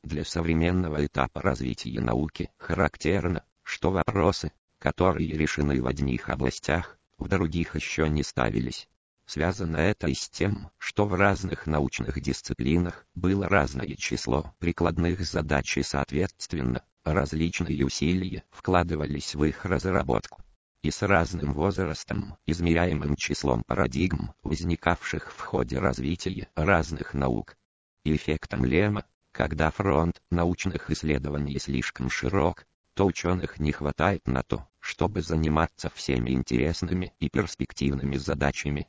Для современного этапа развития науки характерно, что вопросы, которые решены в одних областях, в других еще не ставились. Связано это и с тем, что в разных научных дисциплинах было разное число прикладных задач и соответственно, различные усилия вкладывались в их разработку. И с разным возрастом, измеряемым числом парадигм, возникавших в ходе развития разных наук. И эффектом Лема, когда фронт научных исследований слишком широк, то ученых не хватает на то, чтобы заниматься всеми интересными и перспективными задачами.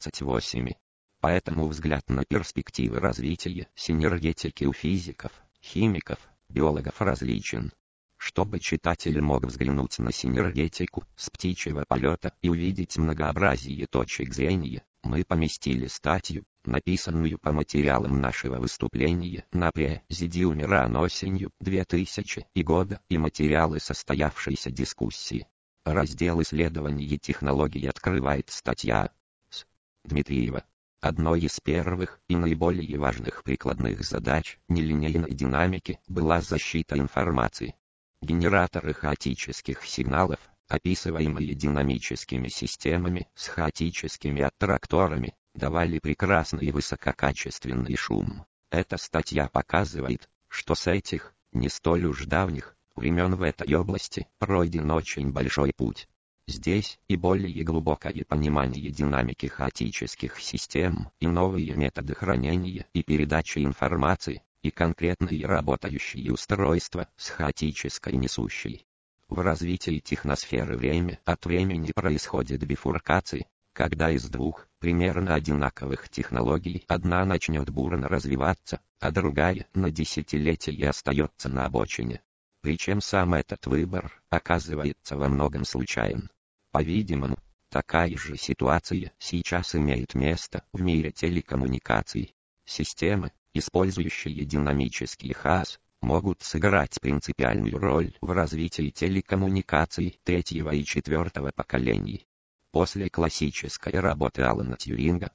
28. Поэтому взгляд на перспективы развития синергетики у физиков, химиков, биологов различен. Чтобы читатель мог взглянуть на синергетику с птичьего полета и увидеть многообразие точек зрения, мы поместили статью, написанную по материалам нашего выступления на Президиуме РАН осенью 2000 года и материалы состоявшейся дискуссии. Раздел исследований и технологий открывает статья С. Дмитриева. Одной из первых и наиболее важных прикладных задач нелинейной динамики была защита информации. Генераторы хаотических сигналов, описываемые динамическими системами с хаотическими аттракторами, давали прекрасный и высококачественный шум. Эта статья показывает, что с этих, не столь уж давних, времен в этой области пройден очень большой путь. Здесь и более глубокое понимание динамики хаотических систем, и новые методы хранения и передачи информации, и конкретные работающие устройства с хаотической несущей. В развитии техносферы время от времени происходит бифуркация, когда из двух примерно одинаковых технологий одна начнет бурно развиваться, а другая на десятилетия остается на обочине. Причем сам этот выбор оказывается во многом случайен. По-видимому, такая же ситуация сейчас имеет место в мире телекоммуникаций. Системы, использующие динамический хаос, могут сыграть принципиальную роль в развитии телекоммуникаций третьего и четвертого поколений. После классической работы Алана Тьюринга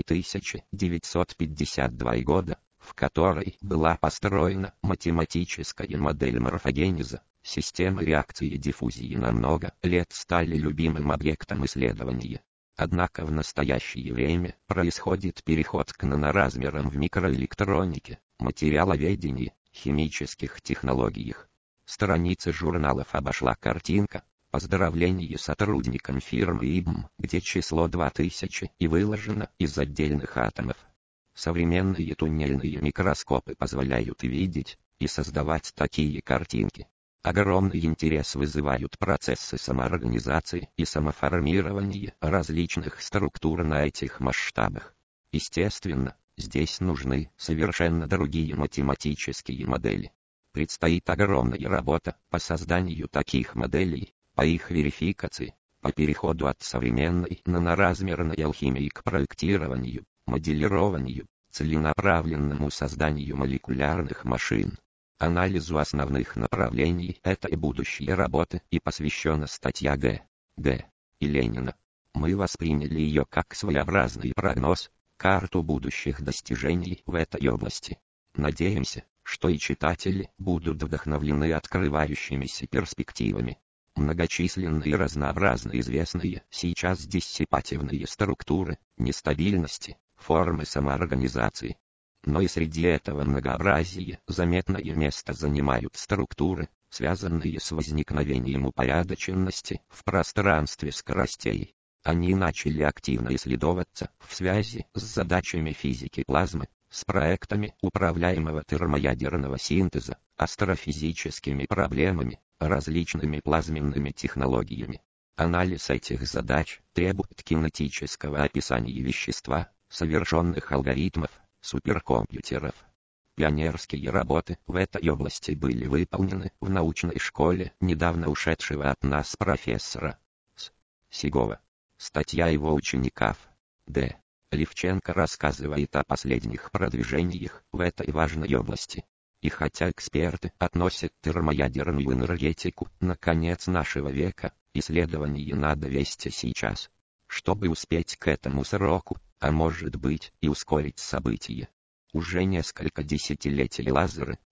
1952 года, в которой была построена математическая модель морфогенеза, системы реакции и диффузии на много лет стали любимым объектом исследования. Однако в настоящее время происходит переход к наноразмерам в микроэлектронике, материаловедении, химических технологиях. Страницы журналов обошла картинка «Поздравление сотрудникам фирмы IBM», где число 2000 и выложено из отдельных атомов. Современные туннельные микроскопы позволяют видеть и создавать такие картинки. Огромный интерес вызывают процессы самоорганизации и самоформирования различных структур на этих масштабах. Естественно, здесь нужны совершенно другие математические модели. Предстоит огромная работа по созданию таких моделей, по их верификации, по переходу от современной наноразмерной алхимии к проектированию, моделированию, целенаправленному созданию молекулярных машин. Анализу основных направлений этой будущей работы и посвящена статья Г. и Ленина. Мы восприняли ее как своеобразный прогноз, карту будущих достижений в этой области. Надеемся, что и читатели будут вдохновлены открывающимися перспективами. Многочисленные и разнообразно известные сейчас диссипативные структуры, нестабильности, формы самоорганизации. Но и среди этого многообразия заметное место занимают структуры, связанные с возникновением упорядоченности в пространстве скоростей. Они начали активно исследоваться в связи с задачами физики плазмы, с проектами управляемого термоядерного синтеза, астрофизическими проблемами, различными плазменными технологиями. Анализ этих задач требует кинетического описания вещества, совершенных алгоритмов, суперкомпьютеров. Пионерские работы в этой области были выполнены в научной школе недавно ушедшего от нас профессора С. Сигова. Статья его ученика Д. Левченко рассказывает о последних продвижениях в этой важной области. И хотя эксперты относят термоядерную энергетику на конец нашего века, исследования надо вести сейчас, чтобы успеть к этому сроку, а может быть и ускорить события. Уже несколько десятилетий лазеры,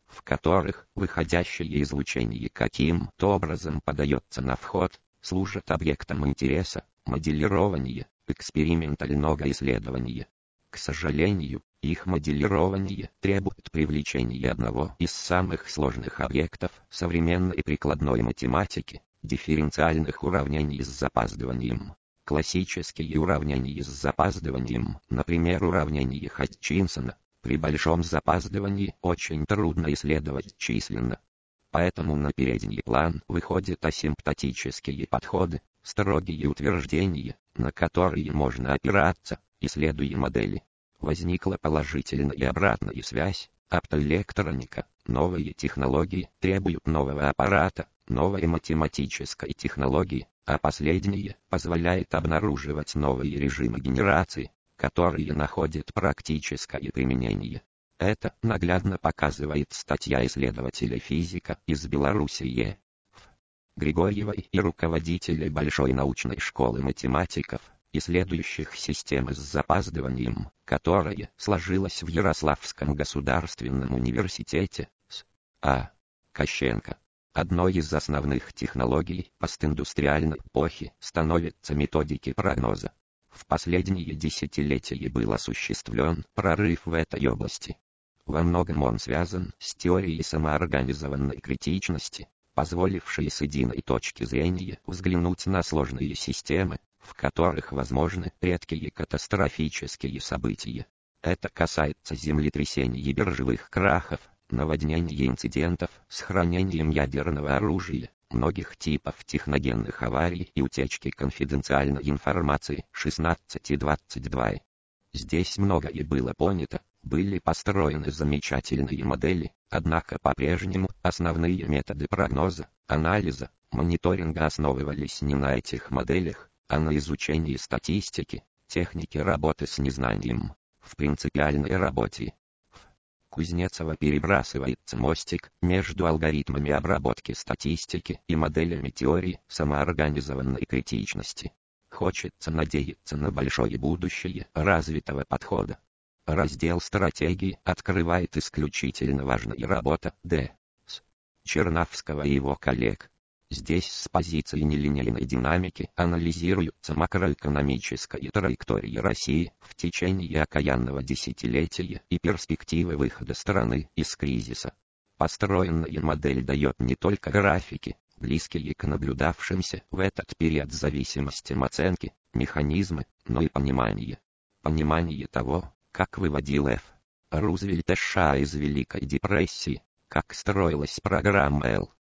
в которых выходящее излучение каким-то образом подается на вход, служат объектом интереса, моделирования, экспериментального исследования. К сожалению, их моделирование требует привлечения одного из самых сложных объектов современной прикладной математики – дифференциальных уравнений с запаздыванием. Классические уравнения с запаздыванием, например, уравнение Хатчинсона, при большом запаздывании очень трудно исследовать численно. Поэтому на передний план выходят асимптотические подходы, строгие утверждения, на которые можно опираться, исследуя модели. Возникла положительная и обратная связь, оптоэлектроника, новые технологии требуют нового аппарата, новой математической технологии, а последнее позволяет обнаруживать новые режимы генерации, которые находят практическое применение. Это наглядно показывает статья исследователя-физика из Беларуси Е.Ф. Григорьевой и руководителей Большой научной школы математиков, исследующих системы с запаздыванием, которая сложилась в Ярославском государственном университете, с.А. Кощенко. Одной из основных технологий постиндустриальной эпохи становятся методики прогноза. В последние десятилетия был осуществлен прорыв в этой области. Во многом он связан с теорией самоорганизованной критичности, позволившей с единой точки зрения взглянуть на сложные системы, в которых возможны редкие катастрофические события. Это касается землетрясений и биржевых крахов, наводнений и инцидентов с хранением ядерного оружия, многих типов техногенных аварий и утечки конфиденциальной информации 16 и 22. Здесь многое было понято, были построены замечательные модели, однако по-прежнему основные методы прогноза, анализа, мониторинга основывались не на этих моделях, а на изучении статистики, техники работы с незнанием. В принципиальной работе Кузнецова перебрасывается мостик между алгоритмами обработки статистики и моделями теории самоорганизованной критичности. Хочется надеяться на большое будущее развитого подхода. Раздел стратегии открывает исключительно важная работа Д.С. Чернавского и его коллег. Здесь с позиции нелинейной динамики анализируются макроэкономическая траектория России в течение окаянного десятилетия и перспективы выхода страны из кризиса. Построенная модель дает не только графики, близкие к наблюдавшимся в этот период зависимостям оценки, механизмы, но и понимание. Понимание того, как выводил Ф. Рузвельт США из Великой депрессии, как строилась программа Л.